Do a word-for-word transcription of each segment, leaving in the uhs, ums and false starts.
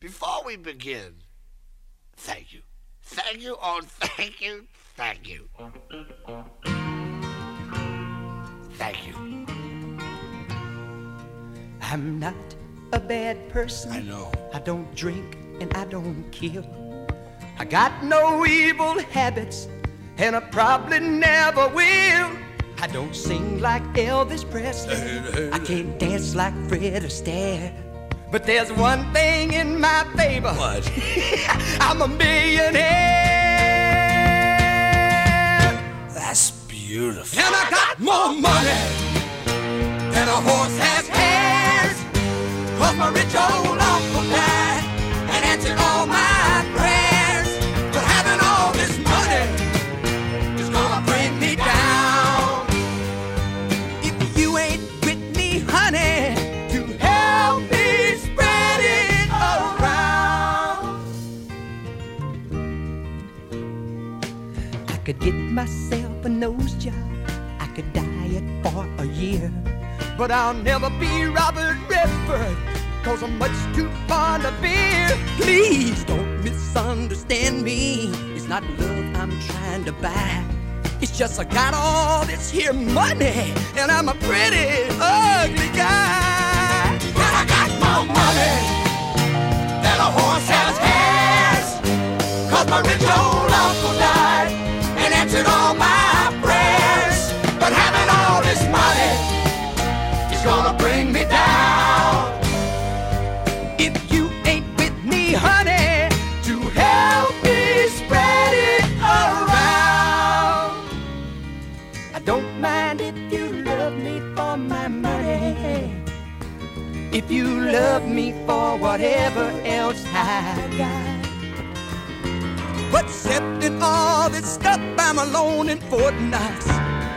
before we begin, thank you. Thank you, oh, thank you, thank you. Thank you. I'm not a bad person. I know. I don't drink and I don't kill. I got no evil habits and I probably never will. I don't sing like Elvis Presley. I can't dance like Fred Astaire. But there's one thing in my favor. What? I'm a millionaire. That's beautiful. And I got more money than a horse has hairs. 'Cause my rich old uncle died and answered all my prayers. But having all this money is gonna bring me down. If you ain't with me, honey, to help me spread it around. I could get myself a nose job. I could diet for a year. But I'll never be Robert Redford, 'cause I'm much too fond of beer. Please don't misunderstand me. It's not love I'm trying to buy. It's just I got all this here money, and I'm a pretty ugly guy. And I got more money than a horse has hairs. 'Cause my rich old uncle died and answered all my prayers. But having all this money is gonna bring me down. If you ain't with me, honey, to help me spread it around. I don't mind if you love me for my money, if you love me for whatever else I got. But accepting all this stuff, I'm alone in Fort Knox.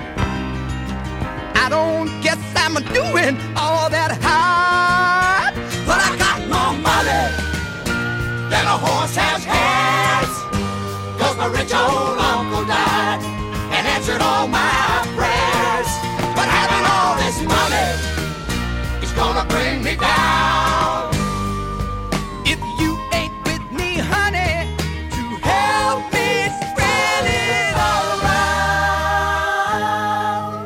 I don't guess I'm doing all that hard. But I got more money than a horse has hairs. 'Cause my rich old uncle died and answered all my prayers. But having all this money is gonna bring me down. If you ain't with me, honey, to help me spread it around.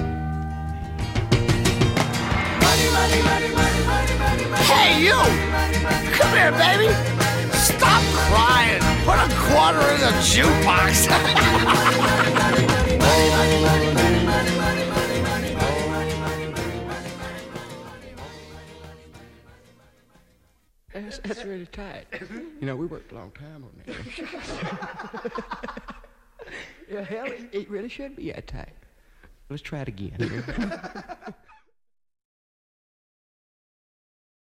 Money, money, money, money, money, money, money. Hey, you! Come here, baby. Stop crying. Put a quarter in the jukebox. That's, that's really tight. You know, we worked a long time on that. Yeah, hell, it, it really should be that tight. Let's try it again.